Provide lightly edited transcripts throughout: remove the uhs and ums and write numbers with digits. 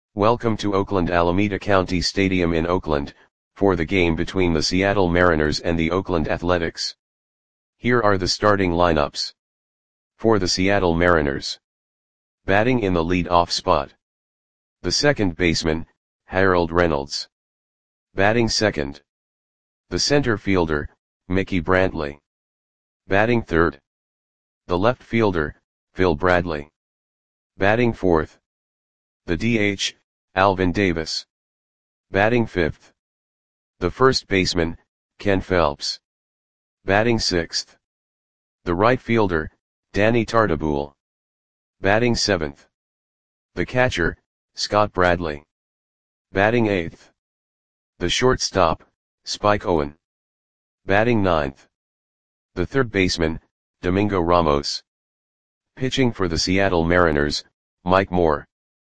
Welcome to Oakland Alameda County Stadium in Oakland, for the game between the Seattle Mariners and the Oakland Athletics. Here are the starting lineups. For the Seattle Mariners. Batting in the lead-off spot. The second baseman, Harold Reynolds. Batting second. The center fielder, Mickey Brantley. Batting third. The left fielder, Phil Bradley. Batting fourth. The DH, Alvin Davis. Batting fifth. The first baseman, Ken Phelps. Batting sixth. The right fielder, Danny Tartabull. Batting seventh. The catcher, Scott Bradley. Batting eighth. The shortstop, Spike Owen. Batting ninth. The third baseman, Domingo Ramos. Pitching for the Seattle Mariners, Mike Moore.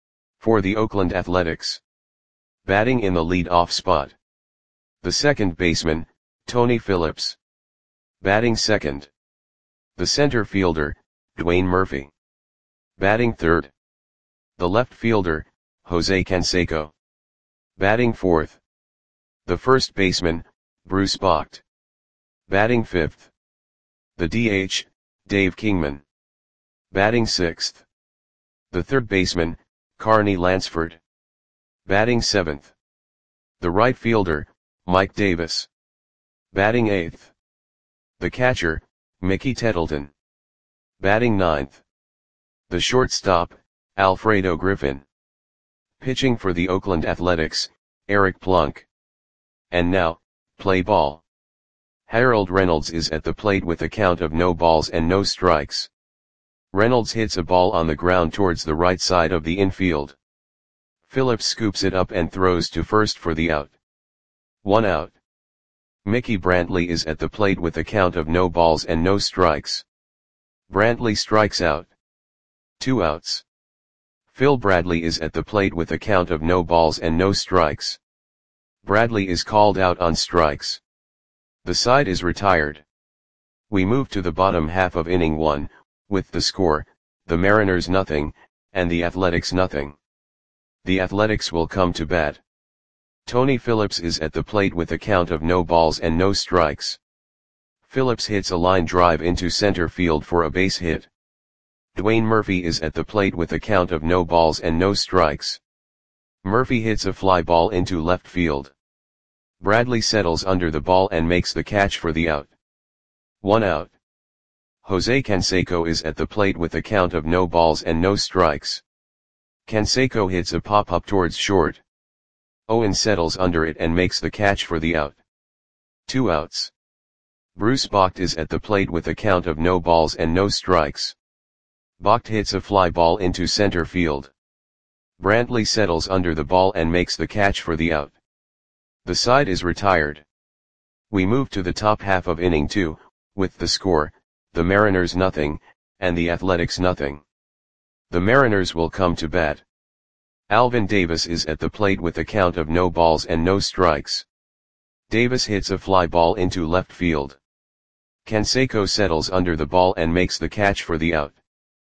For the Oakland Athletics. Batting in the lead-off spot. The second baseman, Tony Phillips. Batting second. The center fielder, Dwayne Murphy. Batting third. The left fielder, Jose Canseco. Batting fourth. The first baseman, Bruce Bocht. Batting fifth. The DH, Dave Kingman. Batting sixth. The third baseman, Carney Lansford. Batting seventh. The right fielder, Mike Davis. Batting eighth. The catcher, Mickey Tettleton. Batting ninth. The shortstop, Alfredo Griffin. Pitching for the Oakland Athletics, Eric Plunk. And now, play ball. Harold Reynolds is at the plate with a count of no balls and no strikes. Reynolds hits a ball on the ground towards the right side of the infield. Phillips scoops it up and throws to first for the out. 1 out. Mickey Brantley is at the plate with a count of no balls and no strikes. Brantley strikes out. 2 outs. Phil Bradley is at the plate with a count of no balls and no strikes. Bradley is called out on strikes. The side is retired. We move to the bottom half of inning 1, with the score, the Mariners nothing, and the Athletics nothing. The Athletics will come to bat. Tony Phillips is at the plate with a count of no balls and no strikes. Phillips hits a line drive into center field for a base hit. Dwayne Murphy is at the plate with a count of no balls and no strikes. Murphy hits a fly ball into left field. Bradley settles under the ball and makes the catch for the out. 1 out. Jose Canseco is at the plate with a count of no balls and no strikes. Canseco hits a pop-up towards short. Owen settles under it and makes the catch for the out. 2 outs. Bruce Bocht is at the plate with a count of no balls and no strikes. Bocht hits a fly ball into center field. Brantley settles under the ball and makes the catch for the out. The side is retired. We move to the top half of inning 2, with the score, the Mariners nothing, and the Athletics nothing. The Mariners will come to bat. Alvin Davis is at the plate with a count of no balls and no strikes. Davis hits a fly ball into left field. Canseco settles under the ball and makes the catch for the out.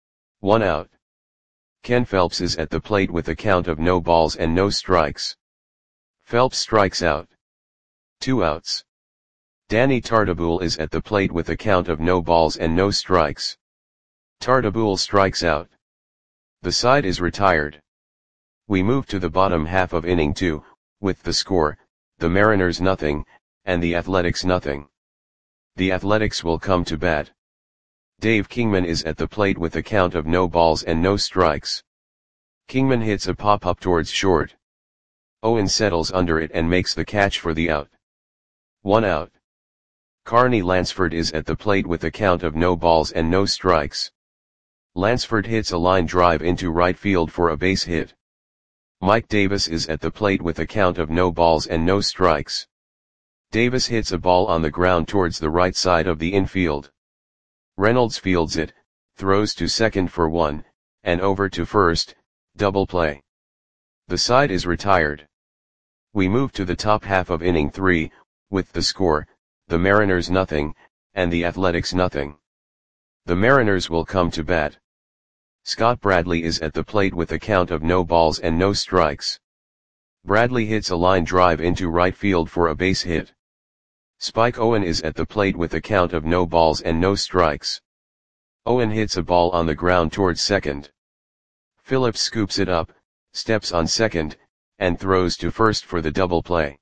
1 out. Ken Phelps is at the plate with a count of no balls and no strikes. Phelps strikes out. 2 outs. Danny Tartabull is at the plate with a count of no balls and no strikes. Tartabull strikes out. The side is retired. We move to the bottom half of inning 2, with the score, the Mariners nothing, and the Athletics nothing. The Athletics will come to bat. Dave Kingman is at the plate with a count of no balls and no strikes. Kingman hits a pop-up towards short. Owen settles under it and makes the catch for the out. 1 out. Carney Lansford is at the plate with a count of no balls and no strikes. Lansford hits a line drive into right field for a base hit. Mike Davis is at the plate with a count of no balls and no strikes. Davis hits a ball on the ground towards the right side of the infield. Reynolds fields it, throws to second for 1, and over to first, double play. The side is retired. We move to the top half of inning 3, with the score, the Mariners nothing, and the Athletics nothing. The Mariners will come to bat. Scott Bradley is at the plate with a count of no balls and no strikes. Bradley hits a line drive into right field for a base hit. Spike Owen is at the plate with a count of no balls and no strikes. Owen hits a ball on the ground towards second. Phillips scoops it up, steps on second, and throws to first for the double play.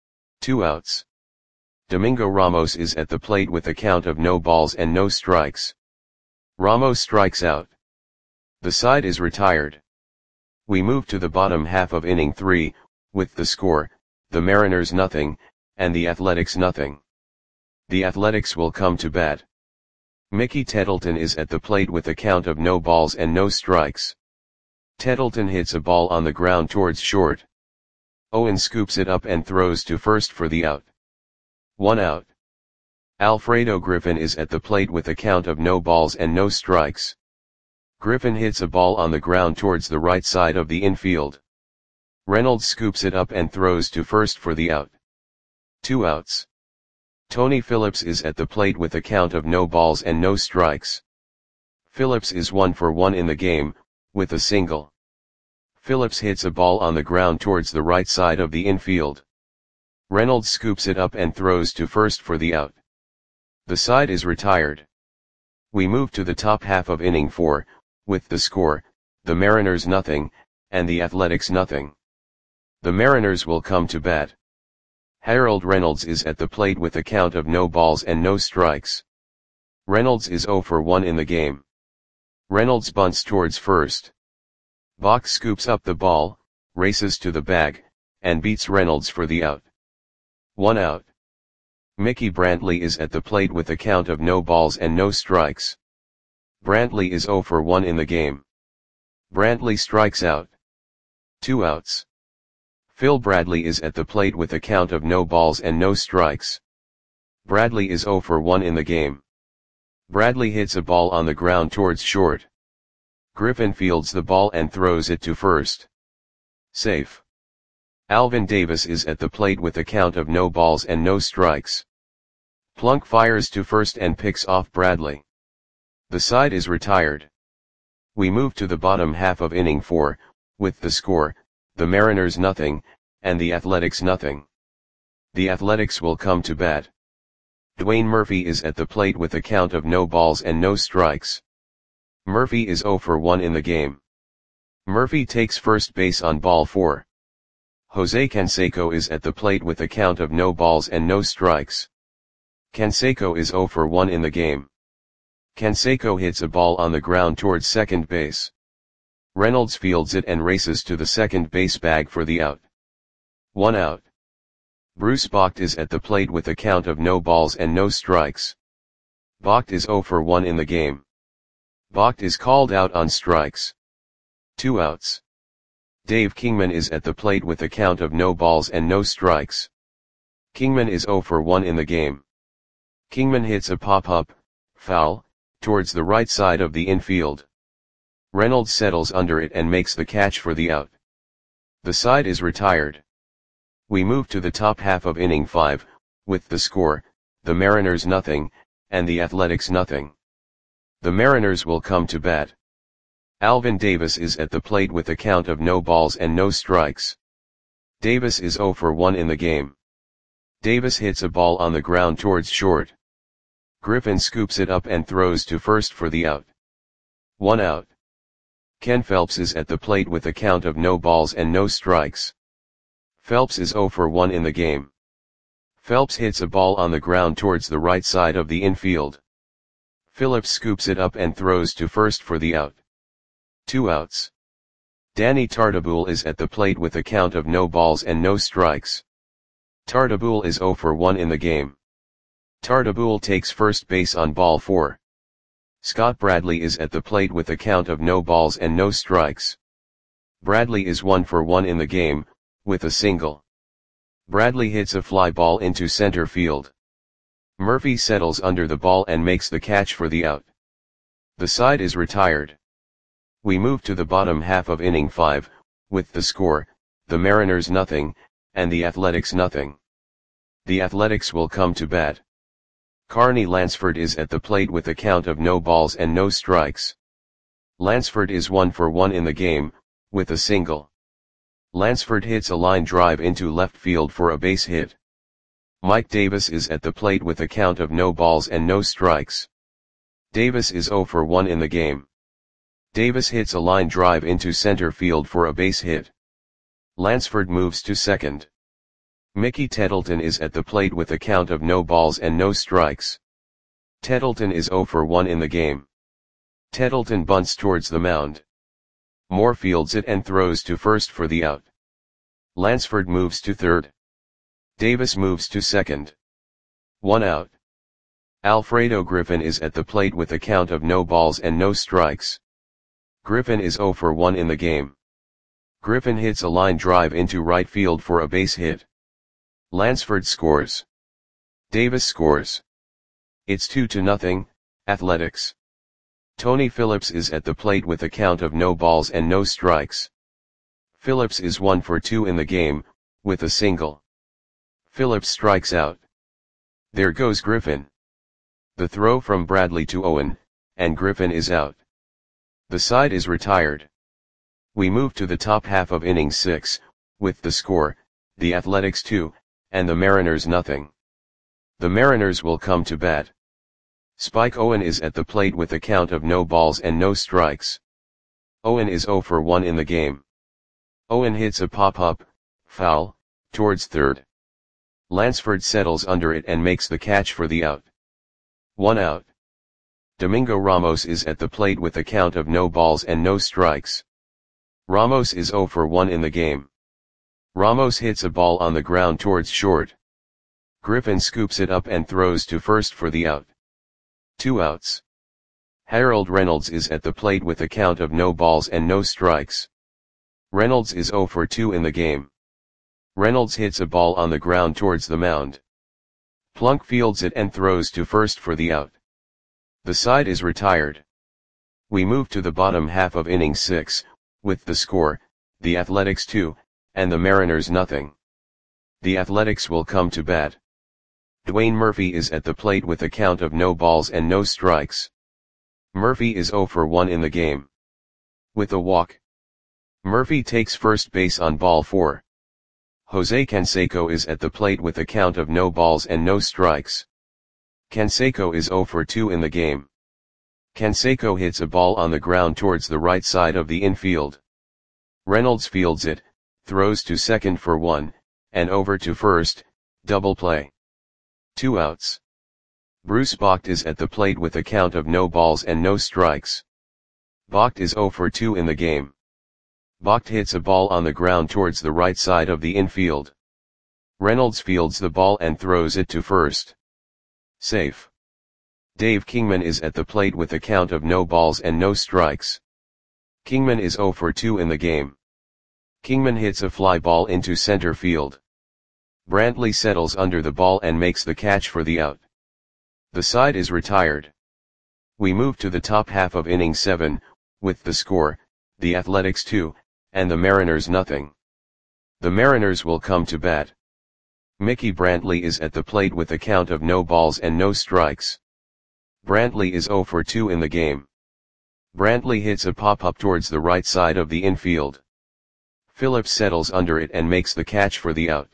2 outs. Domingo Ramos is at the plate with a count of no balls and no strikes. Ramos strikes out. The side is retired. We move to the bottom half of inning 3, with the score, the Mariners nothing, and the Athletics nothing. The Athletics will come to bat. Mickey Tettleton is at the plate with a count of no balls and no strikes. Tettleton hits a ball on the ground towards short. Owen scoops it up and throws to first for the out. 1 out. Alfredo Griffin is at the plate with a count of no balls and no strikes. Griffin hits a ball on the ground towards the right side of the infield. Reynolds scoops it up and throws to first for the out. 2 outs. Tony Phillips is at the plate with a count of no balls and no strikes. Phillips is 1 for 1 in the game, with a single. Phillips hits a ball on the ground towards the right side of the infield. Reynolds scoops it up and throws to first for the out. The side is retired. We move to the top half of inning 4, with the score, the Mariners nothing, and the Athletics nothing. The Mariners will come to bat. Harold Reynolds is at the plate with a count of no balls and no strikes. Reynolds is 0 for 1 in the game. Reynolds bunts towards first. Bach scoops up the ball, races to the bag, and beats Reynolds for the out. 1 out. Mickey Brantley is at the plate with a count of no balls and no strikes. Brantley is 0 for 1 in the game. Brantley strikes out. 2 outs. Phil Bradley is at the plate with a count of no balls and no strikes. Bradley is 0 for 1 in the game. Bradley hits a ball on the ground towards short. Griffin fields the ball and throws it to first. Safe. Alvin Davis is at the plate with a count of no balls and no strikes. Plunk fires to first and picks off Bradley. The side is retired. We move to the bottom half of inning 4, with the score, the Mariners nothing, and the Athletics nothing. The Athletics will come to bat. Dwayne Murphy is at the plate with a count of no balls and no strikes. Murphy is 0 for 1 in the game. Murphy takes first base on ball 4. Jose Canseco is at the plate with a count of no balls and no strikes. Canseco is 0 for 1 in the game. Canseco hits a ball on the ground towards second base. Reynolds fields it and races to the second base bag for the out. 1 out. Bruce Bocht is at the plate with a count of no balls and no strikes. Bocht is 0 for 1 in the game. Bocht is called out on strikes. 2 outs. Dave Kingman is at the plate with a count of no balls and no strikes. Kingman is 0 for 1 in the game. Kingman hits a pop-up, foul, towards the right side of the infield. Reynolds settles under it and makes the catch for the out. The side is retired. We move to the top half of inning 5, with the score, the Mariners nothing, and the Athletics nothing. The Mariners will come to bat. Alvin Davis is at the plate with a count of no balls and no strikes. Davis is 0 for 1 in the game. Davis hits a ball on the ground towards short. Griffin scoops it up and throws to first for the out. 1 out. Ken Phelps is at the plate with a count of no balls and no strikes. Phelps is 0 for 1 in the game. Phelps hits a ball on the ground towards the right side of the infield. Phillips scoops it up and throws to first for the out. 2 outs. Danny Tartabull is at the plate with a count of no balls and no strikes. Tartabull is 0 for 1 in the game. Tartabull takes first base on ball 4. Scott Bradley is at the plate with a count of no balls and no strikes. Bradley is 1 for 1 in the game, with a single. Bradley hits a fly ball into center field. Murphy settles under the ball and makes the catch for the out. The side is retired. We move to the bottom half of inning 5, with the score, the Mariners nothing, and the Athletics nothing. The Athletics will come to bat. Carney Lansford is at the plate with a count of no balls and no strikes. Lansford is 1 for 1 in the game, with a single. Lansford hits a line drive into left field for a base hit. Mike Davis is at the plate with a count of no balls and no strikes. Davis is 0 for 1 in the game. Davis hits a line drive into center field for a base hit. Lansford moves to second. Mickey Tettleton is at the plate with a count of no balls and no strikes. Tettleton is 0 for 1 in the game. Tettleton bunts towards the mound. Moore fields it and throws to first for the out. Lansford moves to third. Davis moves to second. 1 out. Alfredo Griffin is at the plate with a count of no balls and no strikes. Griffin is 0 for 1 in the game. Griffin hits a line drive into right field for a base hit. Lansford scores. Davis scores. It's 2-0, Athletics. Tony Phillips is at the plate with a count of no balls and no strikes. Phillips is 1 for 2 in the game, with a single. Phillips strikes out. There goes Griffin. The throw from Bradley to Owen, and Griffin is out. The side is retired. We move to the top half of inning 6, with the score, the Athletics 2, and the Mariners nothing. The Mariners will come to bat. Spike Owen is at the plate with a count of no balls and no strikes. Owen is 0 for 1 in the game. Owen hits a pop-up, foul, towards third. Lansford settles under it and makes the catch for the out. 1 out. Domingo Ramos is at the plate with a count of no balls and no strikes. Ramos is 0 for 1 in the game. Ramos hits a ball on the ground towards short. Griffin scoops it up and throws to first for the out. 2 outs. Harold Reynolds is at the plate with a count of no balls and no strikes. Reynolds is 0 for 2 in the game. Reynolds hits a ball on the ground towards the mound. Plunk fields it and throws to first for the out. The side is retired. We move to the bottom half of inning 6, with the score, the Athletics 2, and the Mariners nothing. The Athletics will come to bat. Dwayne Murphy is at the plate with a count of no balls and no strikes. Murphy is 0 for 1 in the game. With a walk. Murphy takes first base on ball 4. Jose Canseco is at the plate with a count of no balls and no strikes. Canseco is 0 for 2 in the game. Canseco hits a ball on the ground towards the right side of the infield. Reynolds fields it, throws to second for 1, and over to first, double play. 2 outs. Bruce Bocht is at the plate with a count of no balls and no strikes. Bocht is 0 for 2 in the game. Bocht hits a ball on the ground towards the right side of the infield. Reynolds fields the ball and throws it to first. Safe. Dave Kingman is at the plate with a count of no balls and no strikes. Kingman is 0 for 2 in the game. Kingman hits a fly ball into center field. Brantley settles under the ball and makes the catch for the out. The side is retired. We move to the top half of inning 7, with the score, the Athletics 2, and the Mariners nothing. The Mariners will come to bat. Mickey Brantley is at the plate with a count of no balls and no strikes. Brantley is 0 for 2 in the game. Brantley hits a pop-up towards the right side of the infield. Phillips settles under it and makes the catch for the out.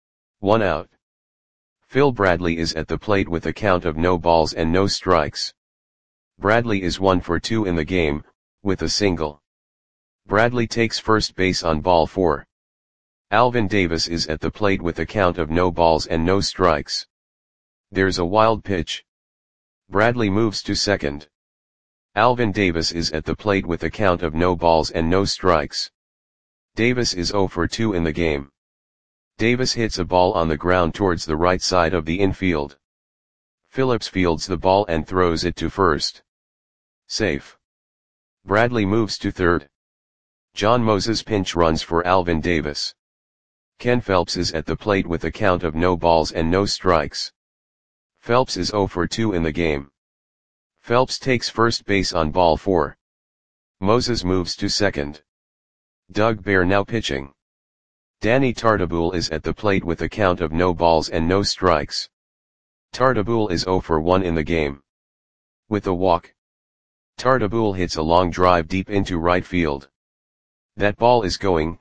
1 out. Phil Bradley is at the plate with a count of no balls and no strikes. Bradley is 1 for 2 in the game, with a single. Bradley takes first base on ball 4. Alvin Davis is at the plate with a count of no balls and no strikes. There's a wild pitch. Bradley moves to second. Alvin Davis is at the plate with a count of no balls and no strikes. Davis is 0 for 2 in the game. Davis hits a ball on the ground towards the right side of the infield. Phillips fields the ball and throws it to first. Safe. Bradley moves to third. John Moses pinch runs for Alvin Davis. Ken Phelps is at the plate with a count of no balls and no strikes. Phelps is 0 for 2 in the game. Phelps takes first base on ball 4. Moses moves to second. Doug Bear now pitching. Danny Tartabull is at the plate with a count of no balls and no strikes. Tartabull is 0 for 1 in the game. With a walk. Tartabull hits a long drive deep into right field. That ball is going,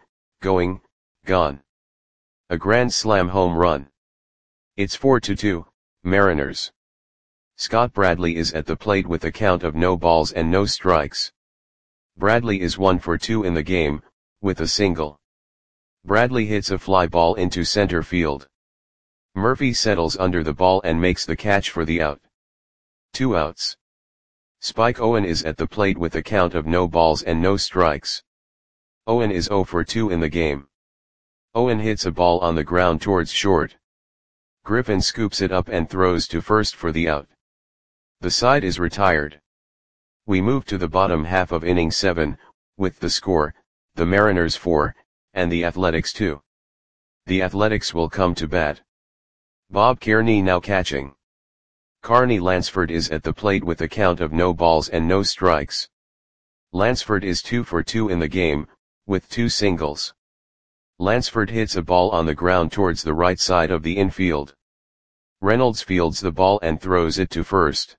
gone. A grand slam home run. It's 4-2, Mariners. Scott Bradley is at the plate with a count of no balls and no strikes. Bradley is 1 for 2 in the game, with a single. Bradley hits a fly ball into center field. Murphy settles under the ball and makes the catch for the out. 2 outs. Spike Owen is at the plate with a count of no balls and no strikes. Owen is 0 for 2 in the game. Owen hits a ball on the ground towards short. Griffin scoops it up and throws to first for the out. The side is retired. We move to the bottom half of inning 7, with the score, the Mariners 4, and the Athletics 2. The Athletics will come to bat. Bob Kearney now catching. Carney Lansford is at the plate with a count of no balls and no strikes. Lansford is 2 for 2 in the game, with 2 singles. Lansford hits a ball on the ground towards the right side of the infield. Reynolds fields the ball and throws it to first.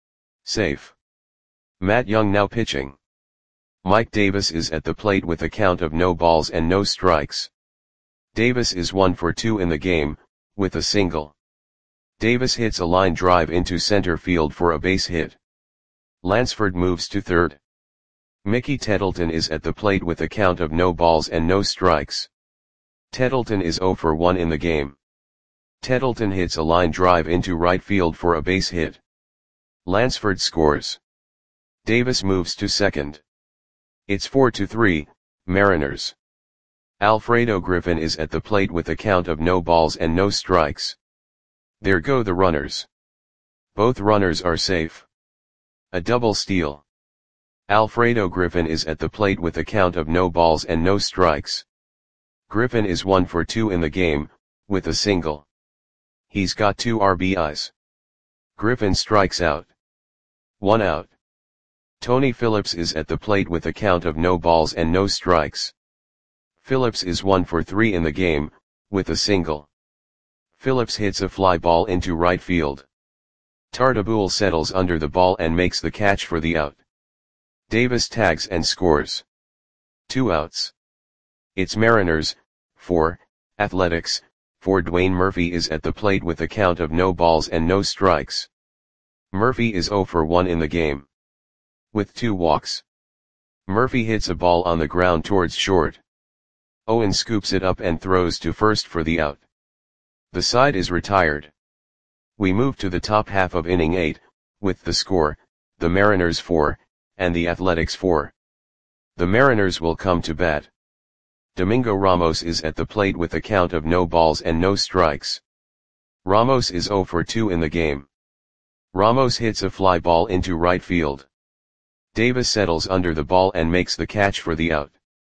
Safe. Matt Young now pitching. Mike Davis is at the plate with a count of no balls and no strikes. Davis is 1 for 2 in the game, with a single. Davis hits a line drive into center field for a base hit. Lansford moves to third. Mickey Tettleton is at the plate with a count of no balls and no strikes. Tettleton is 0 for 1 in the game. Tettleton hits a line drive into right field for a base hit. Lansford scores. Davis moves to second. It's 4-3, Mariners. Alfredo Griffin is at the plate with a count of no balls and no strikes. There go the runners. Both runners are safe. A double steal. Alfredo Griffin is at the plate with a count of no balls and no strikes. Griffin is 1 for 2 in the game, with a single. He's got 2 RBIs. Griffin strikes out. 1 out. Tony Phillips is at the plate with a count of no balls and no strikes. Phillips is 1 for 3 in the game, with a single. Phillips hits a fly ball into right field. Tartabull settles under the ball and makes the catch for the out. Davis tags and scores. 2 outs. It's Mariners, 4, Athletics, 4. Dwayne Murphy is at the plate with a count of no balls and no strikes. Murphy is 0 for 1 in the game. With 2 walks. Murphy hits a ball on the ground towards short. Owen scoops it up and throws to first for the out. The side is retired. We move to the top half of inning 8, with the score, the Mariners 4, and the Athletics 4. The Mariners will come to bat. Domingo Ramos is at the plate with a count of no balls and no strikes. Ramos is 0 for 2 in the game. Ramos hits a fly ball into right field. Davis settles under the ball and makes the catch for the out.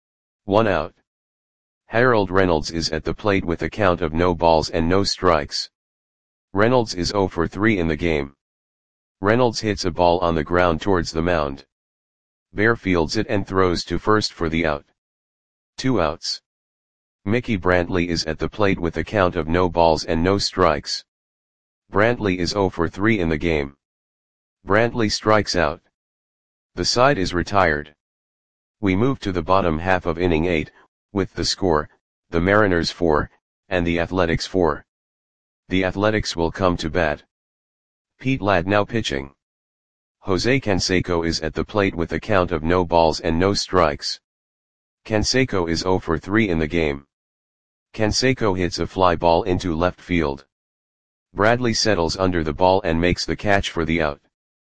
1 out. Harold Reynolds is at the plate with a count of no balls and no strikes. Reynolds is 0 for 3 in the game. Reynolds hits a ball on the ground towards the mound. Bear fields it and throws to first for the out. 2 outs. Mickey Brantley is at the plate with a count of no balls and no strikes. Brantley is 0 for 3 in the game. Brantley strikes out. The side is retired. We move to the bottom half of inning 8, with the score, the Mariners 4, and the Athletics 4. The Athletics will come to bat. Pete Ladd now pitching. Jose Canseco is at the plate with a count of no balls and no strikes. Canseco is 0 for 3 in the game. Canseco hits a fly ball into left field. Bradley settles under the ball and makes the catch for the out.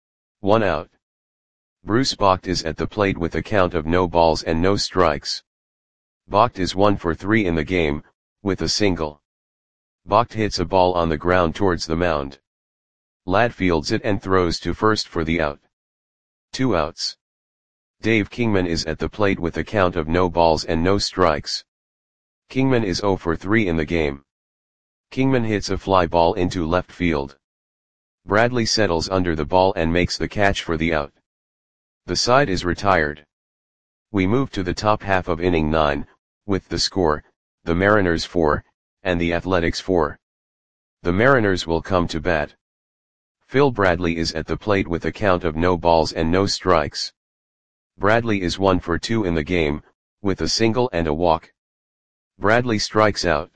1 out. Bruce Bocht is at the plate with a count of no balls and no strikes. Bocht is 1 for 3 in the game, with a single. Bocht hits a ball on the ground towards the mound. Ladd fields it and throws to first for the out. 2 outs. Dave Kingman is at the plate with a count of no balls and no strikes. Kingman is 0 for 3 in the game. Kingman hits a fly ball into left field. Bradley settles under the ball and makes the catch for the out. The side is retired. We move to the top half of inning 9, with the score, the Mariners 4, and the Athletics 4. The Mariners will come to bat. Phil Bradley is at the plate with a count of no balls and no strikes. Bradley is 1 for 2 in the game, with a single and a walk. Bradley strikes out.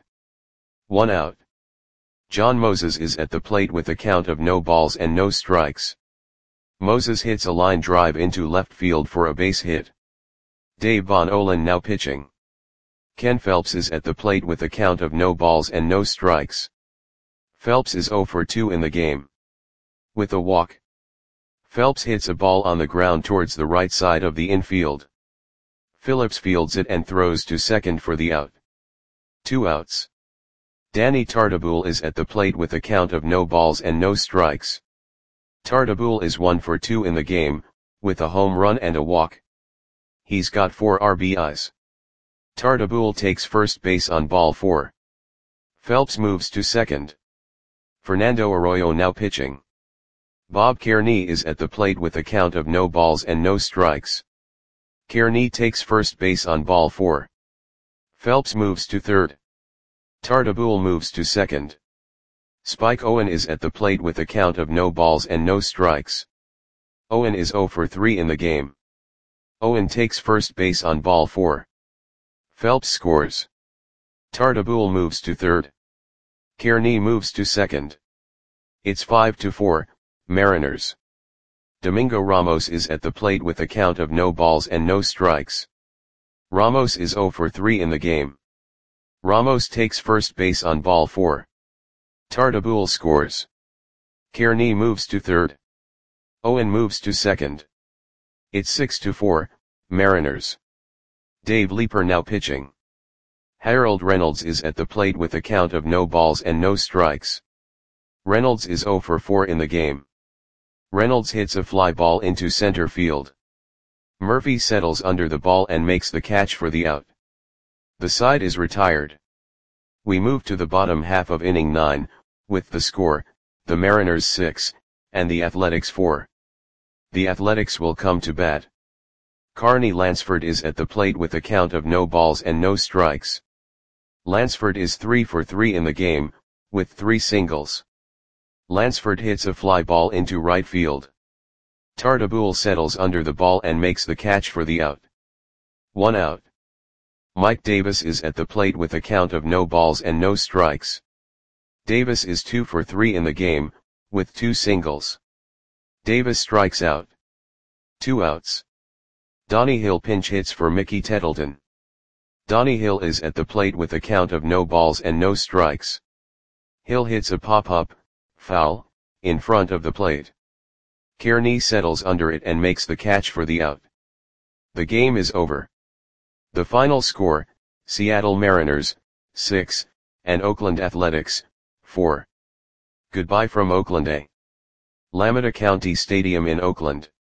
1 out. John Moses is at the plate with a count of no balls and no strikes. Moses hits a line drive into left field for a base hit. Dave Von Olen now pitching. Ken Phelps is at the plate with a count of no balls and no strikes. Phelps is 0 for 2 in the game. With a walk. Phelps hits a ball on the ground towards the right side of the infield. Phillips fields it and throws to second for the out. 2 outs. Danny Tartabull is at the plate with a count of no balls and no strikes. Tartabull is 1 for 2 in the game, with a home run and a walk. He's got 4 RBIs. Tartabull takes first base on ball 4. Phelps moves to second. Fernando Arroyo now pitching. Bob Kearney is at the plate with a count of no balls and no strikes. Kearney takes first base on ball 4. Phelps moves to third. Tartabull moves to second. Spike Owen is at the plate with a count of no balls and no strikes. Owen is 0 for 3 in the game. Owen takes first base on ball 4. Phelps scores. Tartabull moves to third. Kearney moves to second. It's 5-4, Mariners. Domingo Ramos is at the plate with a count of no balls and no strikes. Ramos is 0 for 3 in the game. Ramos takes first base on ball 4. Tartabull scores. Kearney moves to third. Owen moves to second. It's 6-4, Mariners. Dave Leeper now pitching. Harold Reynolds is at the plate with a count of no balls and no strikes. Reynolds is 0 for 4 in the game. Reynolds hits a fly ball into center field. Murphy settles under the ball and makes the catch for the out. The side is retired. We move to the bottom half of inning 9, with the score, the Mariners 6, and the Athletics 4. The Athletics will come to bat. Carney Lansford is at the plate with a count of no balls and no strikes. Lansford is 3 for 3 in the game, with 3 singles. Lansford hits a fly ball into right field. Tartabull settles under the ball and makes the catch for the out. 1 out. Mike Davis is at the plate with a count of no balls and no strikes. Davis is 2 for 3 in the game, with 2 singles. Davis strikes out. 2 outs. Donnie Hill pinch hits for Mickey Tettleton. Donnie Hill is at the plate with a count of no balls and no strikes. Hill hits a pop-up, foul, in front of the plate. Kearney settles under it and makes the catch for the out. The game is over. The final score, Seattle Mariners, 6, and Oakland Athletics, 4. Goodbye from Oakland A. Alameda County Stadium in Oakland.